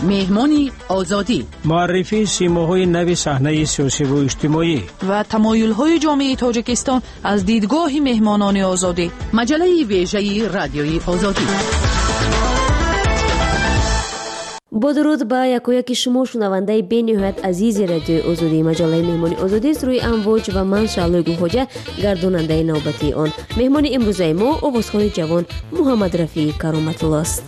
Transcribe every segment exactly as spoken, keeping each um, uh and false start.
مهمانی آزادی، معرفی سیماهای نو صحنه سیاسی و اجتماعی و تمایل‌های جامعه تاجیکستان از دیدگاه مهمانان آزادی. مجله ویژه رادیوی آزادی. با درود به یکایک شما شنونده بین‌نهایت عزیز رادیوی آزادی. مجله مهمانی آزادی است روی امواج و من شعله گوهاجه گرداننده نوبتی آن. مهمان امروز ما آوازخوان جوان محمد رفیع کرامت الله است.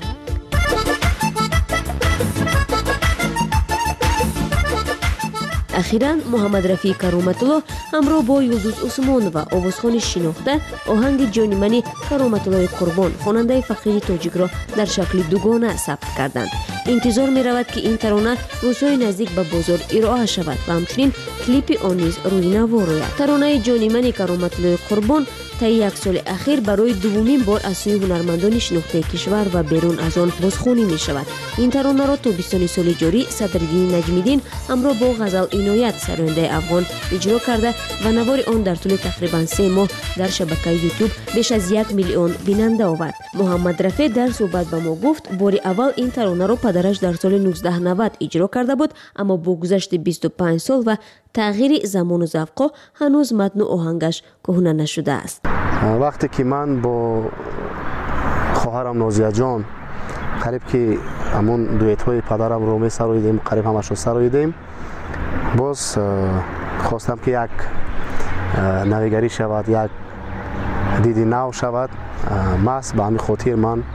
اخیراً محمد رفیع کرامت الله همراه با یلدوز عثمان و آوازخوان شناخته آهنگ جانی منی کرامت الله قربان خواننده فقیر تاجیک را در شکل دوگانه ثبت کردند. انتظار می رود که این ترانه روزهای نزدیک به بازار ارائه شود و همچنین کلیپ آن نیز روی نوا روید. ترانه جانی منی کرامت الله قربان طی یک سال اخیر برای دومین بار از سوی هنرمندان شناخته کشور و بیرون از آن بازخوانی می شود. این ترانه را تابستان سال جاری صدرالدین نجمیدین همراه با غزل عنایت سراینده افغان اجرا کرده و نوار آن در طول تقریبا سه ماه در شبکه یوتیوب بیش از یک میلیون بیننده آورد. محمد رفیع در صحبت با ما گفت بار اول این ترانه را پدرش در سال نوزده نود اجرا کرده بود، اما با گذشت بیست و پنج سال و تغییر زمان و ذوق هنوز متن و آهنگش کهنه نشده است. وقتی که من با خواهرم نازیه جان قریب که همون دویت های پدرم رو می سراییدیم، قریب همش رو سراییدیم، باز خواستم که یک نویگری شود، یک دیدی نو شود. ماست به همین خاطر من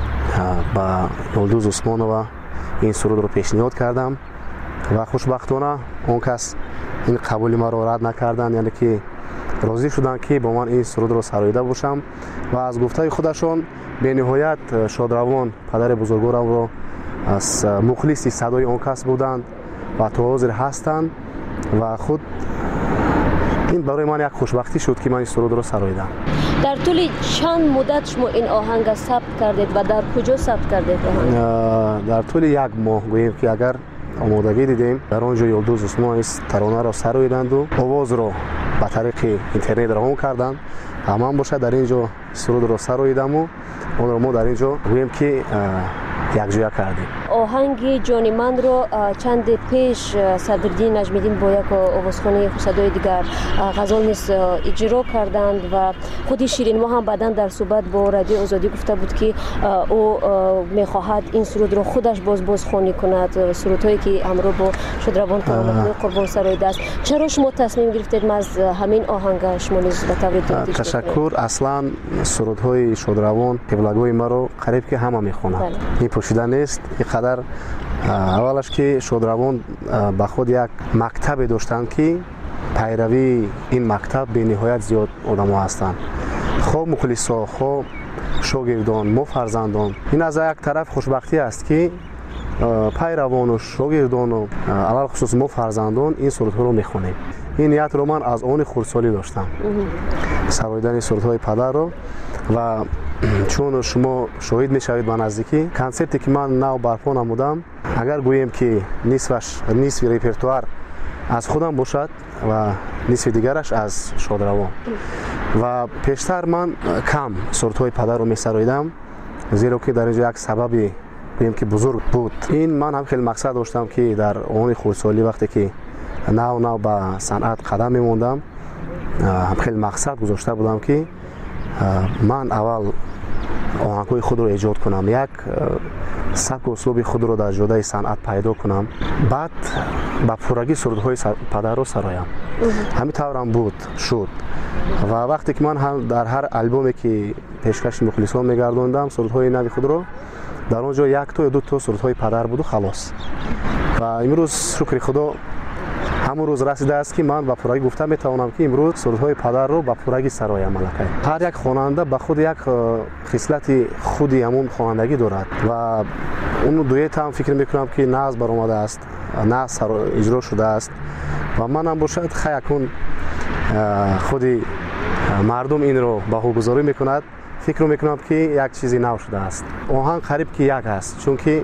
با یلدوز عثمانова این سرود رو پیشنهاد کردم و خوشبختانه اون کس این قبولی ما رو رد نکردن، یعنی که راضی شدن که با من این سرود رو سراییده باشم و از گفته خودشون به نهایت شادروان پدر بزرگوارم رو از مخلصی صدای اون کس بودند و تا حاضر هستند و خود این برای من یک خوشبختی شد که من این سرود رو سراییدم. در طول چند مدت شما این آهنگ ثبت کردید و در کجا ثبت کردید آهنگ؟ در طول یک ماه گوییم که اگر آمادگی دیدیم در آنجا یلدوز عثمان ترانه را سراییدند و آواز را به طریق اینترنت روان کردند. همان باشه در اینجا سرود را سراییدم و اون را ما در اینجا گوییم که یک جویا کردیم. آهنگ جانی من رو چند پیش صدرالدین نجمیدین با یک آوازخوانی صدای دیگر غزل نیز اجرا کردند و خودی شیرین ما هم بعداً در صحبت با رادیو آزادی گفته بود که او میخواهد این سرود رو خودش باز بازخوانی کند، سرودهایی که همراه با شادروان کرامت قربان سراییده است. چرا شما تصمیم گرفتید ما از همین آهنگ شما نیز به طور دیگه؟ تشکر. اصلا سرودهای شادروان قبلگوی ما رو قریب که همه میخونند، این پوشیده نیست. اینقدر اولش که شادروان با خود یک مکتب داشتند که پیروی این مکتب به نهایت زیاد آدم ها هستند، خواه مخلصا خواه شاگردان ما فرزندان. این از یک طرف خوشبختی است که پیروان و شاگردان و علال خصوص ما فرزندان این سرودها رو میخونیم. این نیت رو من از آن خردسالی داشتم، سراییدن سرودهای پدر رو، و چون شما شاهد میشوید به نزدیکی کنسرتی که من نو برپا نمودم، اگر گوییم که نصفش نصف ریپرتوار از خودم باشد و نصف دیگرش از شادروان و پیشتر من کم سرودهای پدر رو میسراییدم، زیرا که در اینجا یک سببی گوییم که بزرگ بود. این من هم خیلی مقصد داشتم که در آن خردسالی وقتی که نو نو به صنعت قدم میموندم هم خیلی مقصد گذاشته بودم که من اول آهنگ‌های خود رو ایجاد کنم، یک سبک و اسلوب خود رو در جاده صنعت پیدا کنم، بعد با پورگی سرودهای پدر رو سرایم. همین طور هم بود شد و وقتی که من هم در هر البومی که پیشکش مخلصان میگردوندم سرودهای نوی خود رو، در اونجا یک تا یا دو تا سرودهای پدر بود و خلاص. و امروز شکر خدا همون روز رسیده است که من با پورگی گفتم میتوانم که امروز سرودهای پدر رو با پورگی سرایم. ملکه هر یک خواننده به خود یک خصلت خودی همون خوانندگی دارد و اون دویت هم فکر میکنم که ناز برآمده است، ناز اجرا شده است و من هم باشد خیلی خودی مردم این رو بهوگذاری میکند، فکر میکنم که یک چیزی نو شده است. آهنگ قریب که یک است، چون که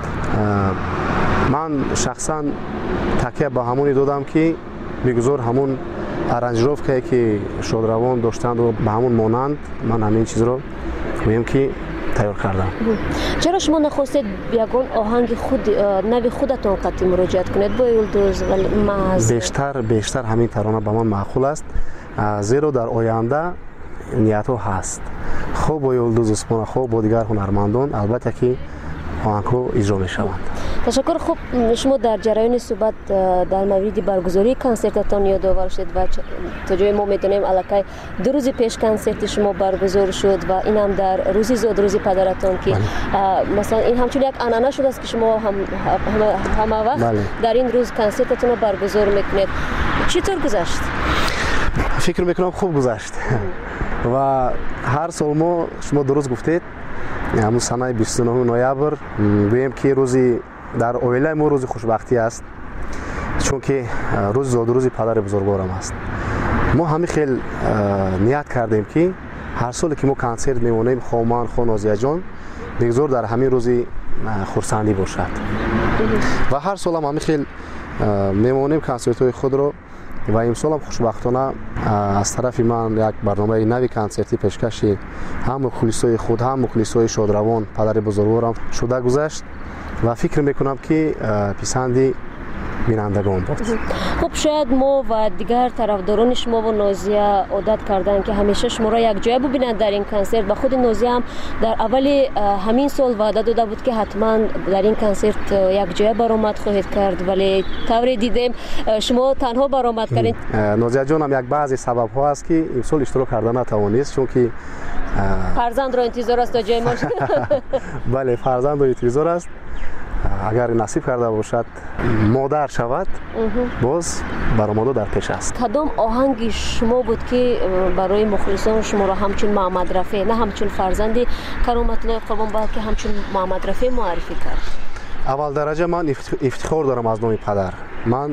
من شخصا تکیه با همونی دادم که بگذار همون ارنجروفکایی که شادروان داشتند و به همون مانند من همین چیز رو میگم که تیار کردم. چرا شما نخواستید یگان آهنگ خود نوی خودتون قطعی مراجعت کنید با یلدوز و محض؟ بیشتر بیشتر همین ترانه به من معقول است، زیرا در آینده نیت ها هست خوب با یلدوز عثمان، خوب با دیگر هنرمندان البته که آهنگ ها اجرا می شوند. تشکر. خوب شما در جریان صحبت در مورد برگزاری کنسرتتان یادآور شد و تا جای ما میتونیم الکی دو روز پیش کنسرت شما برگزار شد و این هم در روزی زود روزی پدرتان که مثلا این همچون یک عنعنه شده است که شما هم همه وقت بله. در این روز کنسرتتون رو برگزار میکنید. چطور گذشت؟ فکر میکنم خوب گذشت و هر سال ما شما درست گفتید همون سنه بیست و نه نوامبر گویم که روزی در اویله ما روز خوشبختی است، چون که روز زاد روزی پدر بزرگوارم است. ما همین خیلی نیت کردیم که هر سال که ما کنسرت میمونیم خوامان خو نازیه جان بگذار در همین روزی خرسندی باشد و هر سال هم همین خیلی میمونیم کنسرت های خود رو و امسال هم خوشبختانه از طرف من یک برنامه نوی کنسرتی پیشکشی هم مخلصای خود هم مخلصای شادروان پدر بزرگوارم شده گذشت و فکر میکنم که پسندی بینندگان بود. خب شاید ما و دیگر طرفداران شما و نازیه عادت کردن که همیشه شما را یک جای ببینند در این کنسرت و خود نازیه هم در اول همین سال وعده داده بود که حتما در این کنسرت یک جای برآمد خواهید کرد، ولی طوری دیدیم شما تنها برآمد کردید. نازیه جان هم یک بعضی سبب ها است که این سال اشتراک کردن نتوانست، چون که فرزند را انتظار است تا جای ما. بله فرزند را انتظار است، اگر نصیب کرده باشد مادر شود باز برآمده در پیش است. کدام آهنگ شما بود که برای مخلصان شما را همچون محمد رفیع نه همچون فرزند کرامت الله قربان بلکه همچون محمد رفیع معرفی کرد؟ اول درجه من افتخار دارم از نام پدر. من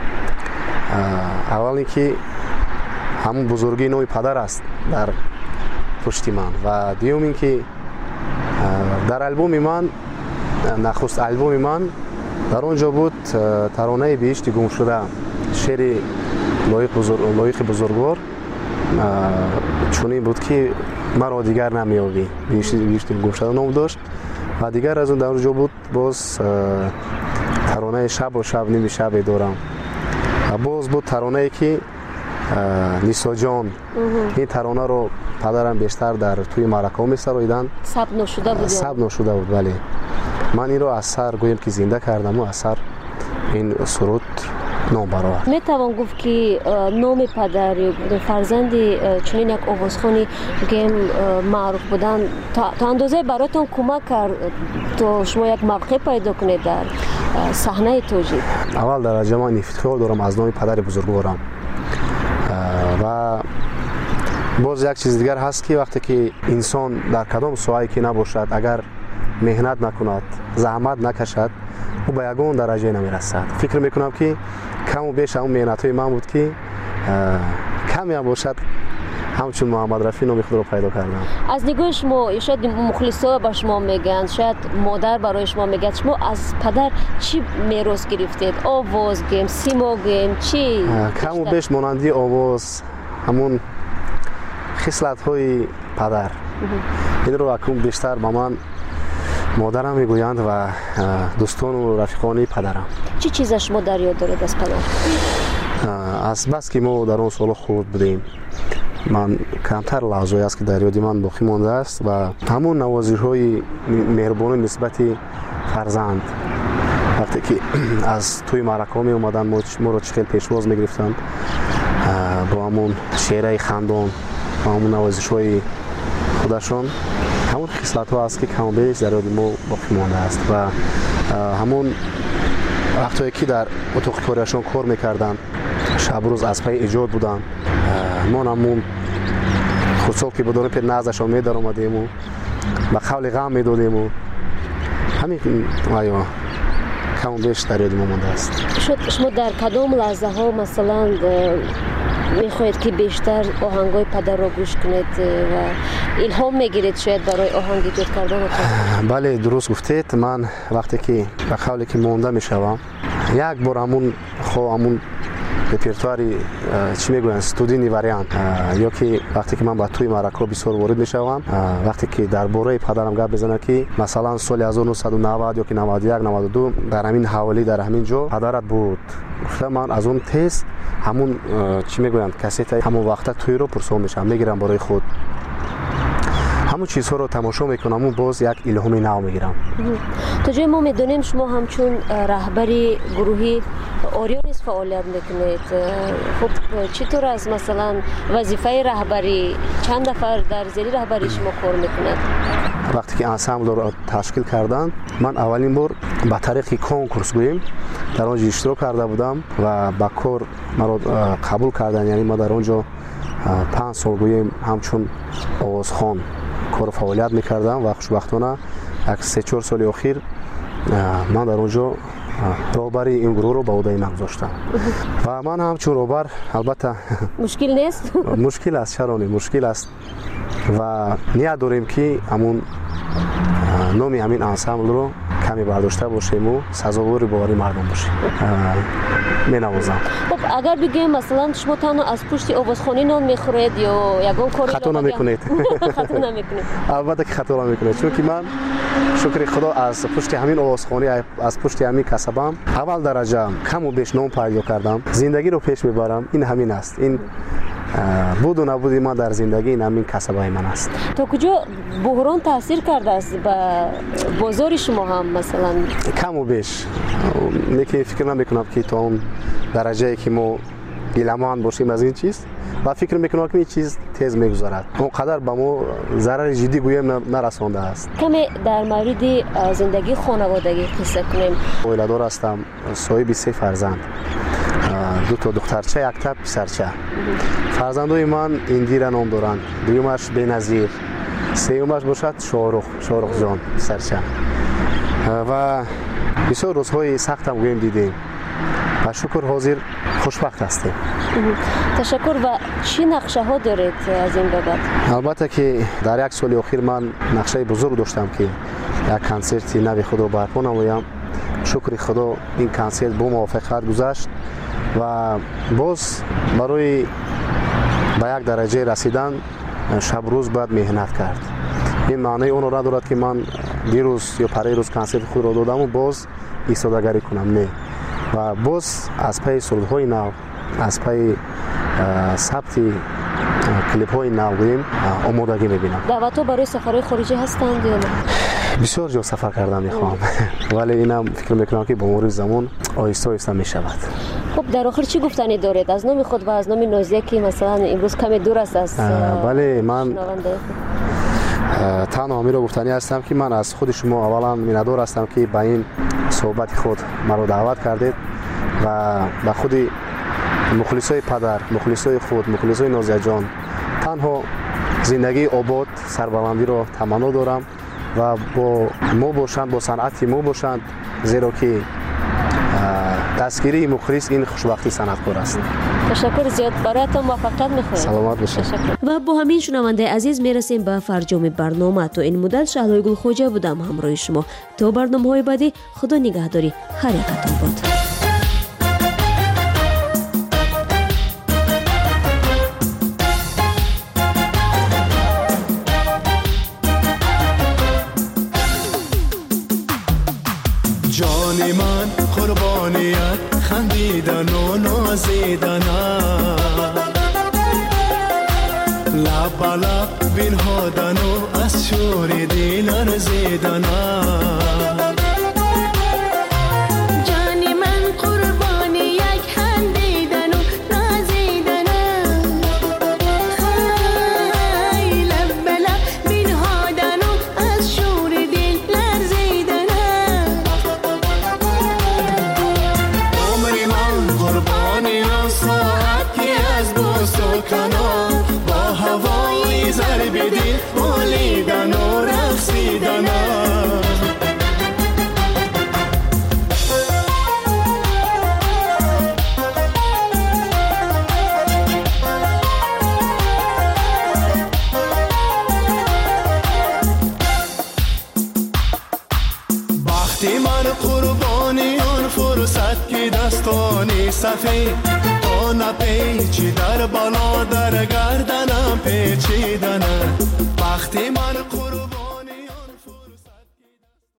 اول اینکه همون بزرگی نام پدر است در پشت من و دیوم اینکه در البوم من نخست البوم من در اونجا بود ترانه بهشت گم شده، شعر لایق بزرگ لایق بزرگوار چونین بود که مرا دیگر نمیابی، بهشت بهشت گم شده نام داشت و دیگر از اون در اونجا بود باز ترانه شب و شب نمی شب دارم و باز بود ترانه که نیسا جان. این ترانه رو پدرم بیشتر در توی معرکه می سراییدن، ثبت نشده بود. ثبت نشده بود ولی من این رو از سر گویم که زنده کردم و از سر این سرود نام برآورد. می توان گفت که نام پدر فرزند چنین یک آوازخوانی گیم معروف بودن تا اندازه براتون کمک کرد تا شما یک موقع پیدا کنید در صحنه توجیه؟ اول درجه من افتخار دارم از نام پدر بزرگوارم و باز یک چیز دیگر هست که وقتی که انسان در کدام ساحه‌ای که نباشد اگر مهنت نکند زحمت نکشد او به یگان درجه نمیرسد. فکر میکنم که کم و بیش اون مهنت های من بود که کمی هم باشد همچون محمد رفیع نام خود رو پیدا کردم. از نگاه شما شاید مخلصا به شما میگن، شاید مادر برای شما میگه، شما از پدر چی میراث گرفتید؟ آواز گیم، سیما گیم، چی؟ کم و بیش مانندی آواز همون خصلت های پدر. این رو اکنون بیشتر با من مادرم میگویند و دوستان و رفیقانی پدرم. چی چیز شما در یاد دارید از پدر؟ از بس که ما در اون سال خود بودیم من کمتر لحظه‌ای است که در یاد من باقی مانده است و همون نوازش‌های مهربانی نسبت فرزند وقتی که از توی معرکه می اومدن ما رو چخیل پیشواز میگرفتند با همون شعرهای خندان و همون نوازش‌های خودشان، همون خصلت ها است که کم و بیش در یاد ما باقی مانده است و همون وقتی که در اتاق کاریشان کار میکردن شب روز از پای ایجاد بودن ما همون خودسال که بدون پیر نازشان میدار آمدیم و به قول غم میدادیم و همین آیا کم و بیش در یاد ما مانده است. شما در کدام لحظه ها مثلا میخواهید که بیشتر آهنگای پدر را گوش کنید و الهام میگیرید شاید برای آهنگ ایجاد کردن؟ بله درست گفتید. من وقتی که به قولی که مانده میشوم یک بار همون خو همون رپرتواری چی میگویند استودینی وریانت یا که وقتی که من با توی معرکه بسیار وارد میشوم وقتی که درباره پدرم گپ بزنم که مثلا سال هزار و نهصد و نود یا که نود و یک نود و دو در همین حوالی در همین جا پدرت بود گفتم من از اون تست همون چی میگویند کاست همون وقت توی رو پرسون میشم میگیرم برای خود همون چیزها رو تماشا میکنم و باز یک الهامی نو میگیرم. تا جای ما میدونیم شما همچون رهبری گروهی اوریونیس فعالیت میکنید. خب چطور از مثلا وظیفه رهبری چند نفر در زیر رهبری شما کار میکنند؟ وقتی که انسامبل رو تشکیل کردن من اولین بار با طریق کنکورس گوییم در اونجا اشتراک کرده بودم و با کار مرا قبول کردن. یعنی ما در اونجا پنج سال گوییم همچون آوازخوان کار فعالیت میکردم و خوشبختانه یک سه چهار سال اخیر من در اونجا رهبری این گروه رو به عهده من گذاشتم و من همچون رهبر البته مشکل نیست؟ مشکل است، چرا نه مشکل است و نیت داریم که همون نام همین انسامبل رو کمی برداشته باشیم و سزاوار باوری مردم باشیم. می نوازم. خب اگر بگیم مثلا شما تنها از پشت آوازخوانی نان میخورید یا یگان کاری خطا نمیکنید؟ خطا نمیکنید. البته که خطا نمیکنید چون که من شکر خدا از پشت همین آوازخوانی از پشت همین کسبم اول درجه کم و بیش نام پیدا کردم. زندگی رو پیش میبرم. این همین است. این بود و نبودی ما در زندگی این همین کسبای من است. تا کجا بحران تاثیر کرده است به بازار شما هم مثلا؟ کم و بیش میگه فکر نمیکنم که تا اون درجه که ما گیلمان باشیم از این چیز و فکر میکنم که این چیز تیز میگذارد اونقدر به ما ضرر جدی گویم نرسانده است. کمی در مورد زندگی خانوادگی قصه کنیم. اویلادار هستم، صاحب سه فرزند، دو تا دخترچه یک تا پسرچه. فرزندای من اندیره نام دارند، دویمش بنظیر، سومش باشد شاهرخ شاهرخ جان پسرچه و بسیار روزهای سخت هم گویم دیدیم و شکر حاضر خوشبخت هستیم. تشکر. و چی نقشه ها دارید از این به بعد؟ البته که در یک سال اخیر من نقشه بزرگ داشتم که یک کنسرت نوی خود رو برپا نمایم. شکر خدا این کنسرت با موفقیت گذشت و باز برای به یک درجه رسیدن شب روز باید مهنت کرد. این معنی اون را ندارد که من دیروز یا پری روز کنسرت خود را دادم و باز ایستادگی کنم، نه. و باز از پی سرودهای نو، از پی ثبت کلیپ های نو گوییم آمادگی میبینم. دعوت ها برای سفرهای خارجی هستند یا نه؟ بسیار جا سفر کردم میخوام ولی اینم فکر میکنم که با مرور زمان آهسته آهسته میشود. خب در آخر چی گفتنی دارید از نام خود و از نام نازیه که مثلا امروز کمی دور است از بله من تنها همین رو گفتنی هستم که من از خود شما اولا میندار هستم که به این صحبت خود مرا دعوت کردید و به خود مخلصای پدر، مخلصای خود، مخلصای نازیه جان تنها زندگی آباد سربلندی رو تمنا دارم و با ما باشند، با صنعتی ما باشند، زیرا که دستگیری مخلص این خوشبختی صنعتکار است. تشکر زیاد، برایتان موفقیت می‌خوایم. سلامت باشید. و با همین شنونده عزیز میرسیم به فرجام برنامه. تا این مدت شهلای گلخوجه بودم همراه شما. تا برنامه‌های بعدی خدا نگهداری. هر یکتون باد. جان من قربانیت خندیدن و نازیدن لب لب بنهادن و از شور دل لرزیدن جان من قربان یک خندیدن و نازیدن خی لب لب بنهادن و از شور دل لرزیدن کنار با هوای ضرب دل بولیدن و رقصیدن وقتی من قربانی اون فرصت که دستانی سفید زمانه پیچی در بالا در گردنم پیچیدنه وقتی من قربان